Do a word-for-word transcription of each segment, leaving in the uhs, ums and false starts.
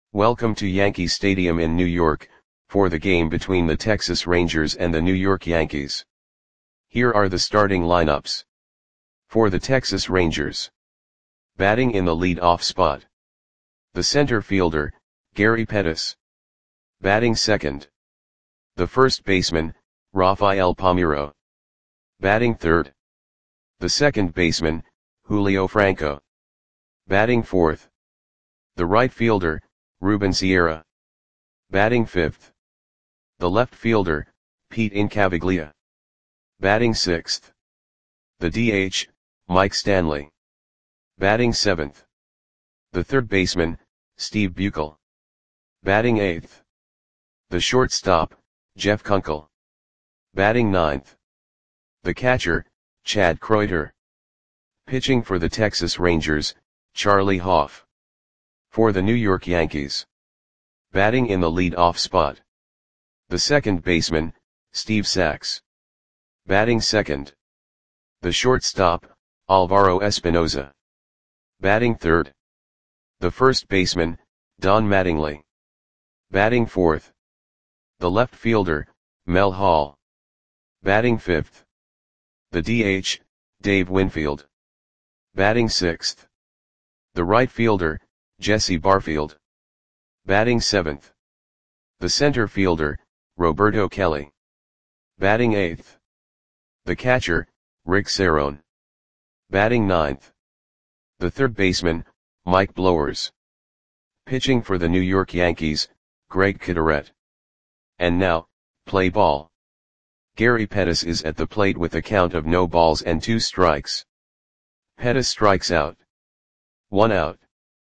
Welcome to Yankee Stadium in New York, for the game between the Texas Rangers and the New York Yankees. Here are the starting lineups. For the Texas Rangers. Batting in the lead-off spot. The center fielder, Gary Pettis. Batting second. The first baseman, Rafael Palmeiro. Batting third. The second baseman, Julio Franco. Batting fourth. The right fielder, Ruben Sierra. Batting fifth. The left fielder, Pete Incaviglia. Batting sixth. The D H, Mike Stanley. Batting seventh. The third baseman, Steve Buechele. Batting eighth. The shortstop, Jeff Kunkel. Batting ninth. The catcher, Chad Kreuter. Pitching for the Texas Rangers, Charlie Hough. For the New York Yankees. Batting in the lead-off spot. The second baseman, Steve Sax. Batting second. The shortstop, Alvaro Espinoza. Batting third. The first baseman, Don Mattingly. Batting fourth. The left fielder, Mel Hall. Batting fifth. The D H, Dave Winfield. Batting sixth. The right fielder, Jesse Barfield. Batting seventh. The center fielder, Roberto Kelly. Batting eighth. The catcher, Rick Cerone. Batting ninth. The third baseman, Mike Blowers. Pitching for the New York Yankees, Greg Kideret. And now, play ball. Gary Pettis is at the plate with a count of no balls and two strikes. Pettis strikes out. One out.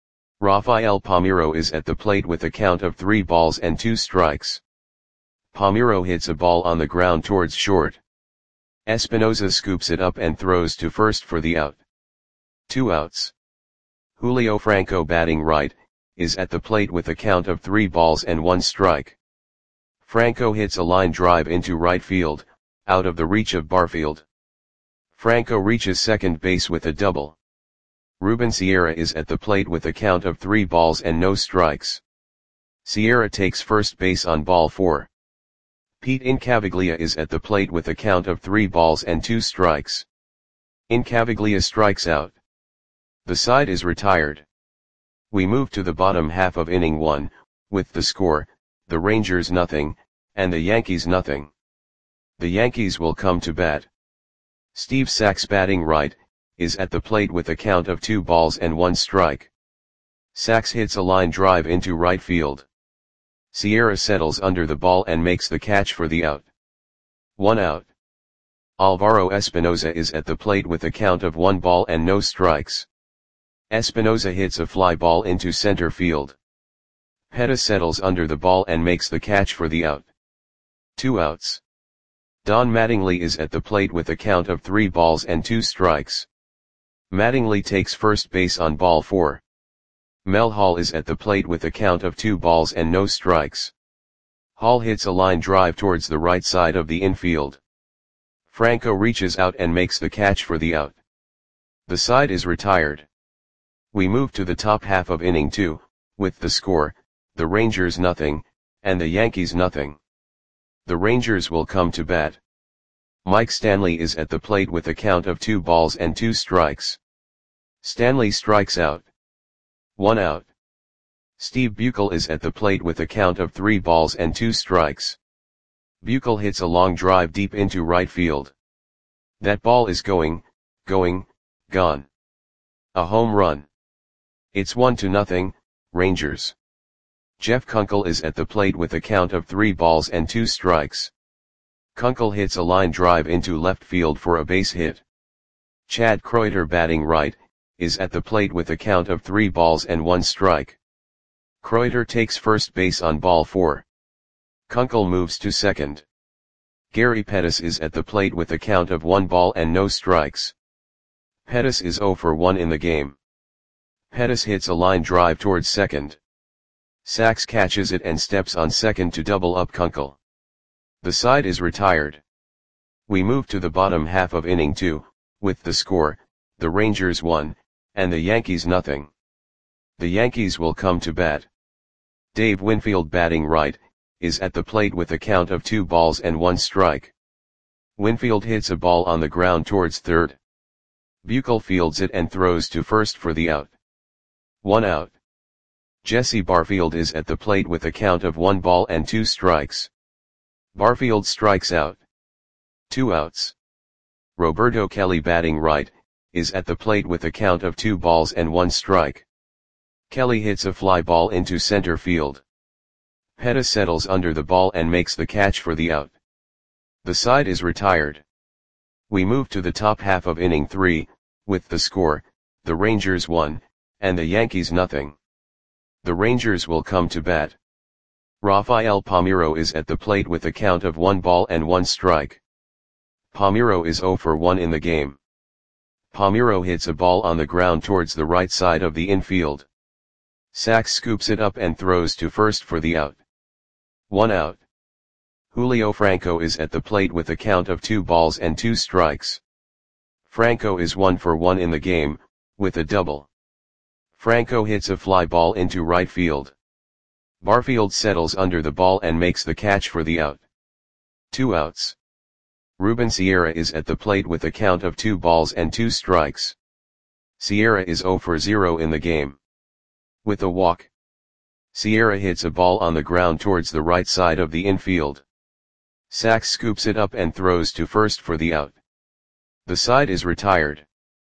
Rafael Palmeiro is at the plate with a count of three balls and two strikes. Palmeiro hits a ball on the ground towards short. Espinoza scoops it up and throws to first for the out. Two outs. Julio Franco, batting right, is at the plate with a count of three balls and one strike. Franco hits a line drive into right field, out of the reach of Barfield. Franco reaches second base with a double. Ruben Sierra is at the plate with a count of three balls and no strikes. Sierra takes first base on ball four. Pete Incaviglia is at the plate with a count of three balls and two strikes. Incaviglia strikes out. The side is retired. We move to the bottom half of inning one, with the score, the Rangers nothing, and the Yankees nothing. The Yankees will come to bat. Steve Sax, batting right, is at the plate with a count of two balls and one strike. Sax hits a line drive into right field. Sierra settles under the ball and makes the catch for the out. One out. Alvaro Espinoza is at the plate with a count of one ball and no strikes. Espinoza hits a fly ball into center field. Pettis settles under the ball and makes the catch for the out. Two outs. Don Mattingly is at the plate with a count of three balls and two strikes. Mattingly takes first base on ball four. Mel Hall is at the plate with a count of two balls and no strikes. Hall hits a line drive towards the right side of the infield. Franco reaches out and makes the catch for the out. The side is retired. We move to the top half of inning two, with the score, the Rangers nothing, and the Yankees nothing. The Rangers will come to bat. Mike Stanley is at the plate with a count of two balls and two strikes. Stanley strikes out. One out. Steve Buechele is at the plate with a count of three balls and two strikes. Buechele hits a long drive deep into right field. That ball is going, going, gone. A home run. It's one to nothing, Rangers. Jeff Kunkel is at the plate with a count of three balls and two strikes. Kunkel hits a line drive into left field for a base hit. Chad Kreuter, batting right, is at the plate with a count of three balls and one strike. Kreuter takes first base on ball four. Kunkel moves to second. Gary Pettis is at the plate with a count of one ball and no strikes. Pettis is zero for one in the game. Pettis hits a line drive towards second. Sax catches it and steps on second to double up Kunkel. The side is retired. We move to the bottom half of inning two, with the score, the Rangers one, and the Yankees nothing. The Yankees will come to bat. Dave Winfield, batting right, is at the plate with a count of two balls and one strike. Winfield hits a ball on the ground towards third. Buechel fields it and throws to first for the out. One out. Jesse Barfield is at the plate with a count of one ball and two strikes. Barfield strikes out. Two outs. Roberto Kelly, batting right, is at the plate with a count of two balls and one strike. Kelly hits a fly ball into center field. Peta settles under the ball and makes the catch for the out. The side is retired. We move to the top half of inning three, with the score, the Rangers one, and the Yankees nothing. The Rangers will come to bat. Rafael Palmeiro is at the plate with a count of one ball and one strike. Palmeiro is oh for one in the game. Palmeiro hits a ball on the ground towards the right side of the infield. Sachs scoops it up and throws to first for the out. One out. Julio Franco is at the plate with a count of two balls and two strikes. Franco is one for one in the game, with a double. Franco hits a fly ball into right field. Barfield settles under the ball and makes the catch for the out. Two outs. Ruben Sierra is at the plate with a count of two balls and two strikes. Sierra is oh for zero in the game. With a walk. Sierra hits a ball on the ground towards the right side of the infield. Sachs scoops it up and throws to first for the out. The side is retired.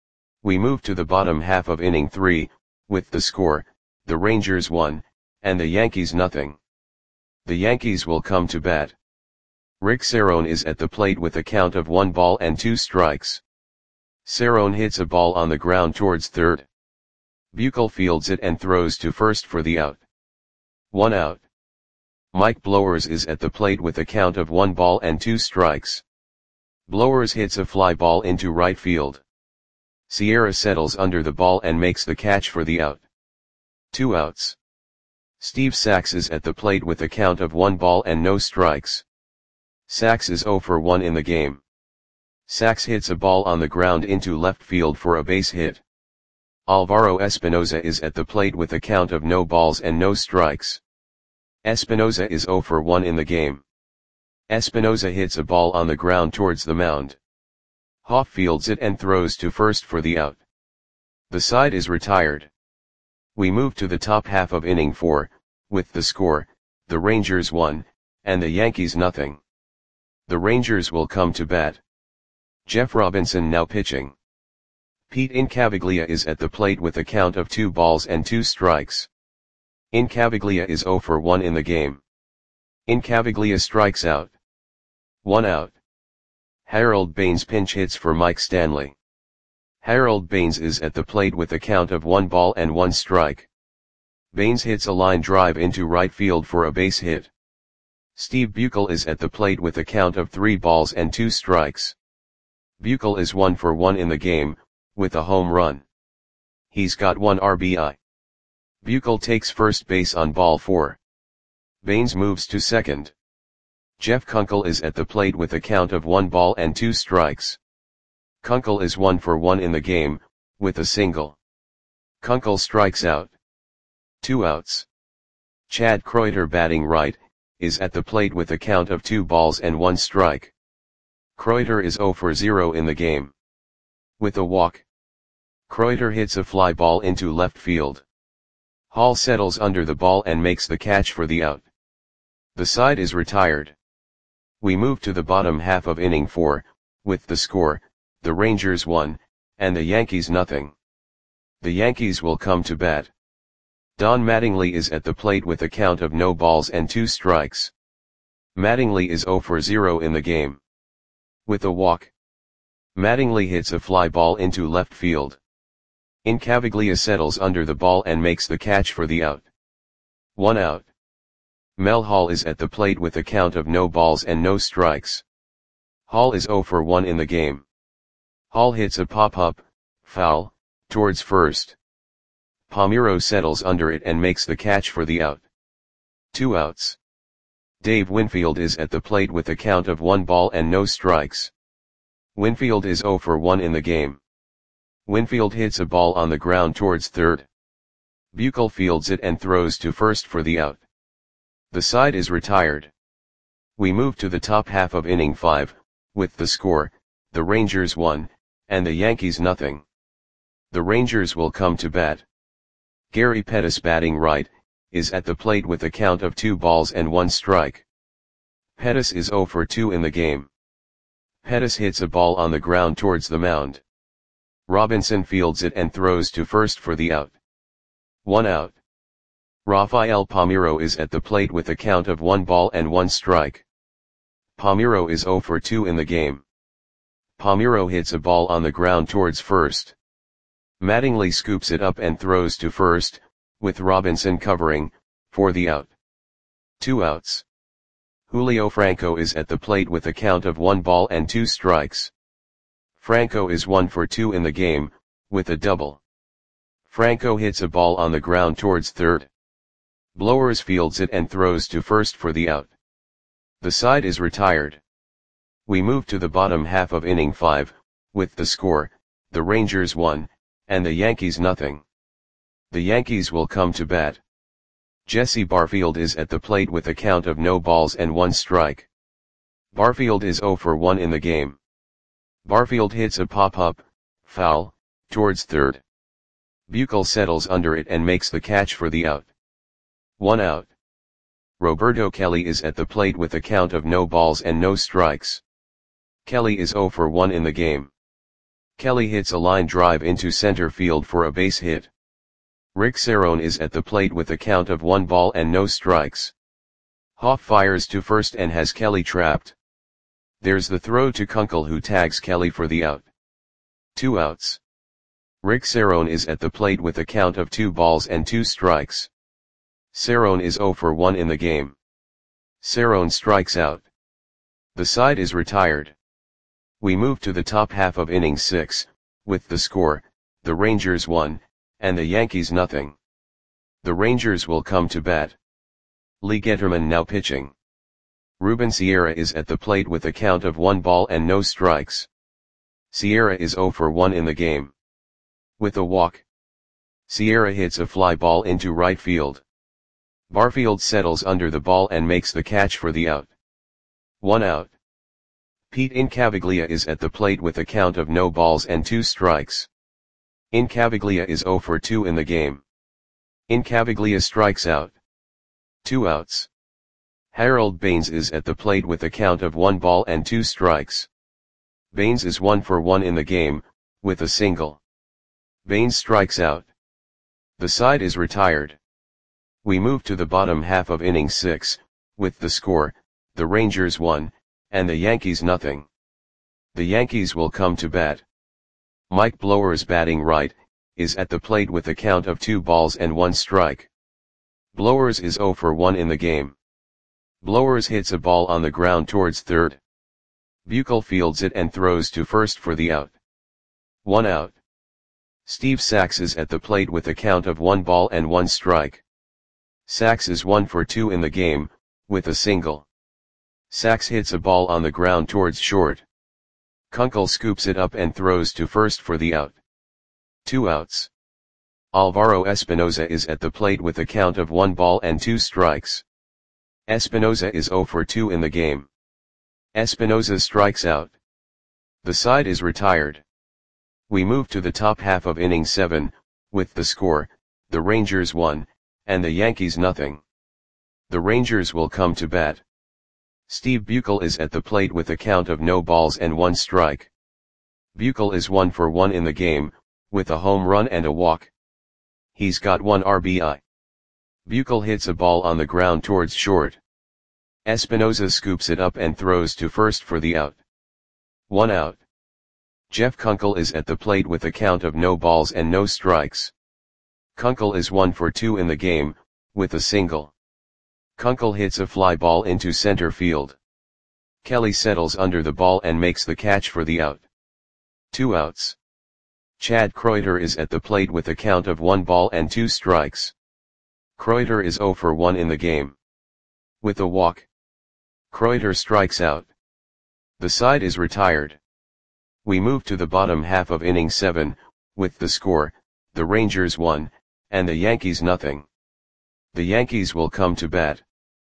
We move to the bottom half of inning three, with the score, the Rangers one, and the Yankees nothing. The Yankees will come to bat. Rick Cerrone is at the plate with a count of one ball and two strikes. Cerrone hits a ball on the ground towards third. Buechel fields it and throws to first for the out. One out. Mike Blowers is at the plate with a count of one ball and two strikes. Blowers hits a fly ball into right field. Sierra settles under the ball and makes the catch for the out. Two outs. Steve Sachs is at the plate with a count of one ball and no strikes. Sachs is oh for one in the game. Sachs hits a ball on the ground into left field for a base hit. Alvaro Espinoza is at the plate with a count of no balls and no strikes. Espinoza is oh for one in the game. Espinoza hits a ball on the ground towards the mound. Hoff fields it and throws to first for the out. The side is retired. We move to the top half of inning four, with the score, the Rangers one, and the Yankees nothing. The Rangers will come to bat. Jeff Robinson now pitching. Pete Incaviglia is at the plate with a count of two balls and two strikes. Incaviglia is oh for one in the game. Incaviglia strikes out. One out. Harold Baines pinch hits for Mike Stanley. Harold Baines is at the plate with a count of one ball and one strike. Baines hits a line drive into right field for a base hit. Steve Buechel is at the plate with a count of three balls and two strikes. Buechel is one for one in the game, with a home run. He's got one R B I. Buechel takes first base on ball four. Baines moves to second. Jeff Kunkel is at the plate with a count of one ball and two strikes. Kunkel is one for one in the game, with a single. Kunkel strikes out. Two outs. Chad Kreuter, batting right, is at the plate with a count of two balls and one strike. Kreuter is oh for zero in the game. With a walk. Kreuter hits a fly ball into left field. Hall settles under the ball and makes the catch for the out. The side is retired. We move to the bottom half of inning four, with the score, the Rangers one, and the Yankees nothing. The Yankees will come to bat. Don Mattingly is at the plate with a count of no balls and two strikes. Mattingly is oh for zero in the game. With a walk. Mattingly hits a fly ball into left field. Incaviglia settles under the ball and makes the catch for the out. One out. Mel Hall is at the plate with a count of no balls and no strikes. Hall is oh for one in the game. Hall hits a pop-up, foul, towards first. Palmeiro settles under it and makes the catch for the out. Two outs. Dave Winfield is at the plate with a count of one ball and no strikes. Winfield is oh for one in the game. Winfield hits a ball on the ground towards third. Buechel fields it and throws to first for the out. The side is retired. We move to the top half of inning five, with the score, the Rangers one, and the Yankees nothing. The Rangers will come to bat. Gary Pettis, batting right, is at the plate with a count of two balls and one strike. Pettis is oh for two in the game. Pettis hits a ball on the ground towards the mound. Robinson fields it and throws to first for the out. One out. Rafael Palmeiro is at the plate with a count of one ball and one strike. Palmeiro is oh for two in the game. Palmeiro hits a ball on the ground towards first. Mattingly scoops it up and throws to first, with Robinson covering, for the out. Two outs. Julio Franco is at the plate with a count of one ball and two strikes. Franco is one for two in the game, with a double. Franco hits a ball on the ground towards third. Blowers fields it and throws to first for the out. The side is retired. We move to the bottom half of inning five, with the score, the Rangers one, and the Yankees nothing. The Yankees will come to bat. Jesse Barfield is at the plate with a count of no balls and one strike. Barfield is oh for one in the game. Barfield hits a pop-up, foul, towards third. Buechel settles under it and makes the catch for the out. One out. Roberto Kelly is at the plate with a count of no balls and no strikes. Kelly is oh for one in the game. Kelly hits a line drive into center field for a base hit. Rick Cerone is at the plate with a count of one ball and no strikes. Hoff fires to first and has Kelly trapped. There's the throw to Kunkel, who tags Kelly for the out. Two outs. Rick Cerone is at the plate with a count of two balls and two strikes. Cerone is oh for one in the game. Cerone strikes out. The side is retired. We move to the top half of inning six, with the score, the Rangers one, and the Yankees nothing. The Rangers will come to bat. Lee Getterman now pitching. Ruben Sierra is at the plate with a count of one ball and no strikes. Sierra is oh for one in the game. With a walk. Sierra hits a fly ball into right field. Barfield settles under the ball and makes the catch for the out. One out. Pete Incaviglia is at the plate with a count of no balls and two strikes. Incaviglia is oh for two in the game. Incaviglia strikes out. Two outs. Harold Baines is at the plate with a count of one ball and two strikes. Baines is one for one in the game, with a single. Baines strikes out. The side is retired. We move to the bottom half of inning six, with the score, the Rangers one, and the Yankees nothing. The Yankees will come to bat. Mike Blowers, batting right, is at the plate with a count of two balls and one strike. Blowers is oh for one in the game. Blowers hits a ball on the ground towards third. Buechel fields it and throws to first for the out. One out. Steve Sax is at the plate with a count of one ball and one strike. Sax is one for two in the game, with a single. Sax hits a ball on the ground towards short. Kunkel scoops it up and throws to first for the out. Two outs. Alvaro Espinoza is at the plate with a count of one ball and two strikes. Espinoza is oh for two in the game. Espinoza strikes out. The side is retired. We move to the top half of inning seven, with the score, the Rangers one, and the Yankees nothing. The Rangers will come to bat. Steve Buechel is at the plate with a count of no balls and one strike. Buechel is one for one in the game, with a home run and a walk. He's got one R B I. Buechel hits a ball on the ground towards short. Espinoza scoops it up and throws to first for the out. One out. Jeff Kunkel is at the plate with a count of no balls and no strikes. Kunkel is one for two in the game, with a single. Kunkel hits a fly ball into center field. Kelly settles under the ball and makes the catch for the out. Two outs. Chad Kreuter is at the plate with a count of one ball and two strikes. Kreuter is oh for one in the game. With a walk. Kreuter strikes out. The side is retired. We move to the bottom half of inning seven, with the score, the Rangers one, and the Yankees nothing. The Yankees will come to bat.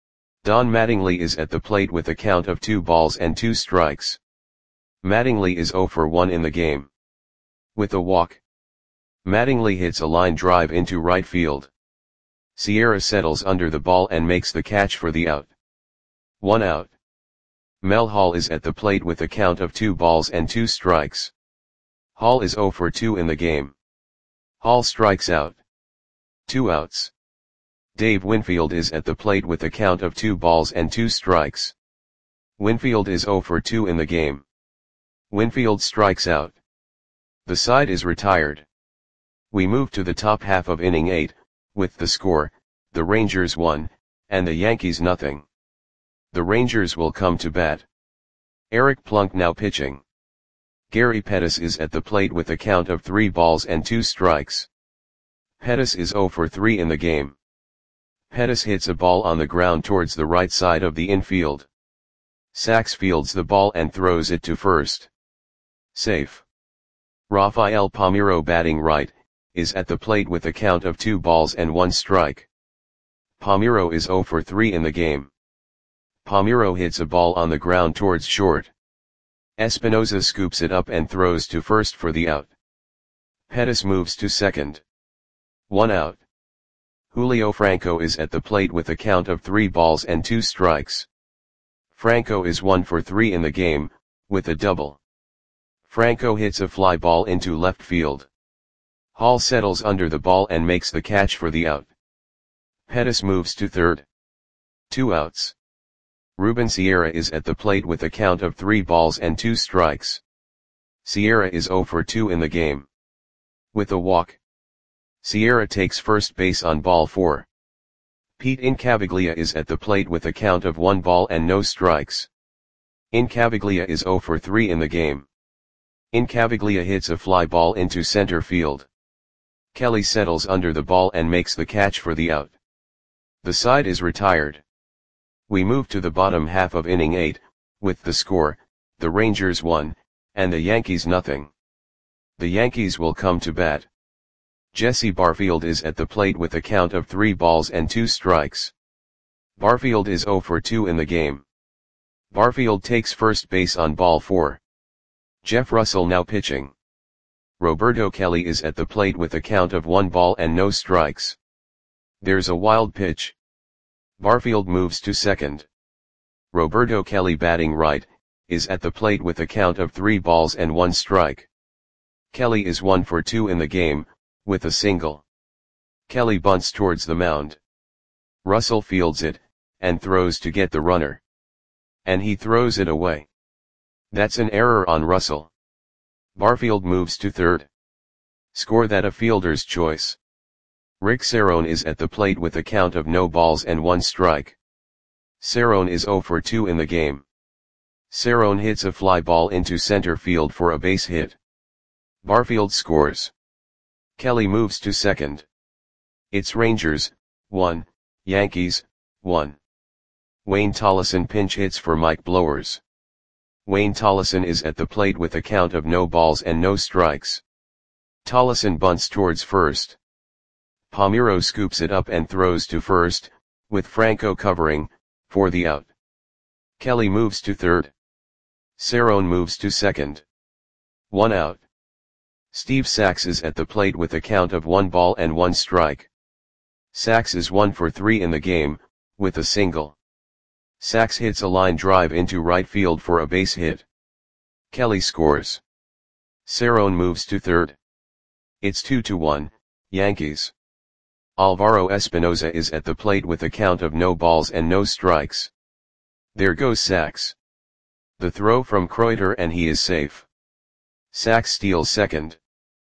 Don Mattingly is at the plate with a count of two balls and two strikes. Mattingly is zero for one in the game. With a walk, Mattingly hits a line drive into right field. Sierra settles under the ball and makes the catch for the out. One out. Mel Hall is at the plate with a count of two balls and two strikes. Hall is zero for two in the game. Hall strikes out. Two outs. Dave Winfield is at the plate with a count of two balls and two strikes. Winfield is zero for two in the game. Winfield strikes out. The side is retired. We move to the top half of inning eight, with the score, the Rangers one, and the Yankees nothing. The Rangers will come to bat. Eric Plunk now pitching. Gary Pettis is at the plate with a count of three balls and two strikes. Pettis is zero for three in the game. Pettis hits a ball on the ground towards the right side of the infield. Sachs fields the ball and throws it to first. Safe. Rafael Palmeiro batting right, is at the plate with a count of two balls and one strike. Palmeiro is zero for three in the game. Palmeiro hits a ball on the ground towards short. Espinosa scoops it up and throws to first for the out. Pettis moves to second. One out. Julio Franco is at the plate with a count of three balls and two strikes. Franco is one for three in the game, with a double. Franco hits a fly ball into left field. Hall settles under the ball and makes the catch for the out. Pettis moves to third. Two outs. Ruben Sierra is at the plate with a count of three balls and two strikes. Sierra is zero for two in the game. With a walk, Sierra takes first base on ball four. Pete Incaviglia is at the plate with a count of one ball and no strikes. Incaviglia is zero for three in the game. Incaviglia hits a fly ball into center field. Kelly settles under the ball and makes the catch for the out. The side is retired. We move to the bottom half of inning eight, with the score, the Rangers one, and the Yankees nothing. The Yankees will come to bat. Jesse Barfield is at the plate with a count of three balls and two strikes. Barfield is zero for two in the game. Barfield takes first base on ball four. Jeff Russell now pitching. Roberto Kelly is at the plate with a count of one ball and no strikes. There's a wild pitch. Barfield moves to second. Roberto Kelly batting right, is at the plate with a count of three balls and one strike. Kelly is one for two in the game, with a single. Kelly bunts towards the mound. Russell fields it, and throws to get the runner. And he throws it away. That's an error on Russell. Barfield moves to third. Score that a fielder's choice. Rick Cerrone is at the plate with a count of no balls and one strike. Cerrone is zero for two in the game. Cerrone hits a fly ball into center field for a base hit. Barfield scores. Kelly moves to second. It's Rangers, one, Yankees, one. Wayne Tollison pinch hits for Mike Blowers. Wayne Tollison is at the plate with a count of no balls and no strikes. Tollison bunts towards first. Palmeiro scoops it up and throws to first, with Franco covering, for the out. Kelly moves to third. Cerrone moves to second. One out. Steve Sachs is at the plate with a count of one ball and one strike. Sachs is one for three in the game, with a single. Sachs hits a line drive into right field for a base hit. Kelly scores. Cerrone moves to third. It's two to one, Yankees. Alvaro Espinosa is at the plate with a count of no balls and no strikes. There goes Sachs. The throw from Kreuter and he is safe. Sachs steals second.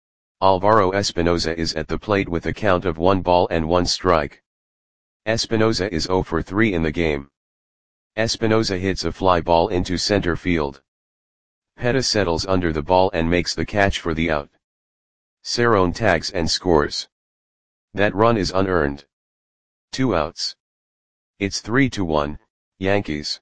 Alvaro Espinosa is at the plate with a count of one ball and one strike. Espinosa is zero for three in the game. Espinosa hits a fly ball into center field. Pettis settles under the ball and makes the catch for the out. Cerrone tags and scores. That run is unearned. Two outs. It's three to one, Yankees.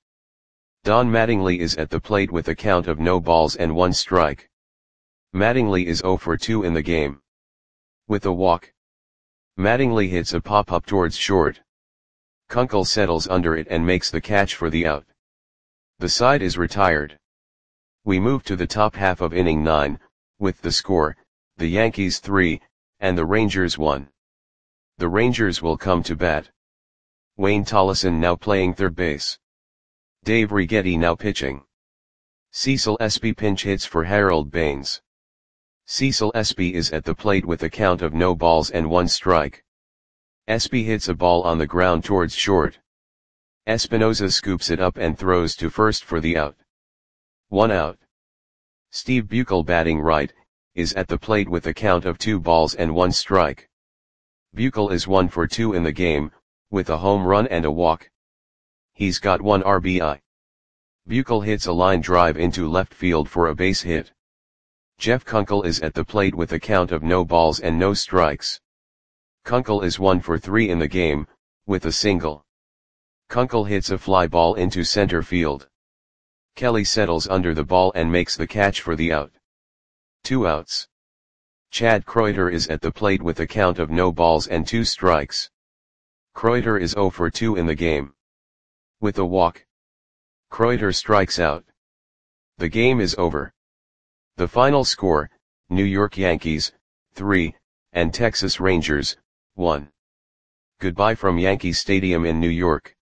Don Mattingly is at the plate with a count of no balls and one strike. Mattingly is zero for two in the game. With a walk, Mattingly hits a pop-up towards short. Kunkel settles under it and makes the catch for the out. The side is retired. We move to the top half of inning nine, with the score, the Yankees three, and the Rangers one. The Rangers will come to bat. Wayne Tollison now playing third base. Dave Righetti now pitching. Cecil Espy pinch hits for Harold Baines. Cecil Espy is at the plate with a count of no balls and one strike. Espy hits a ball on the ground towards short. Espinosa scoops it up and throws to first for the out. One out. Steve Buechel batting right, is at the plate with a count of two balls and one strike. Buechel is one for two in the game, with a home run and a walk. He's got one R B I. Buechel hits a line drive into left field for a base hit. Jeff Kunkel is at the plate with a count of no balls and no strikes. Kunkel is one for three in the game, with a single. Kunkel hits a fly ball into center field. Kelly settles under the ball and makes the catch for the out. Two outs. Chad Kreuter is at the plate with a count of no balls and two strikes. Kreuter is zero for two in the game. With a walk. Kreuter strikes out. The game is over. The final score, New York Yankees, three, and Texas Rangers, one. Goodbye from Yankee Stadium in New York.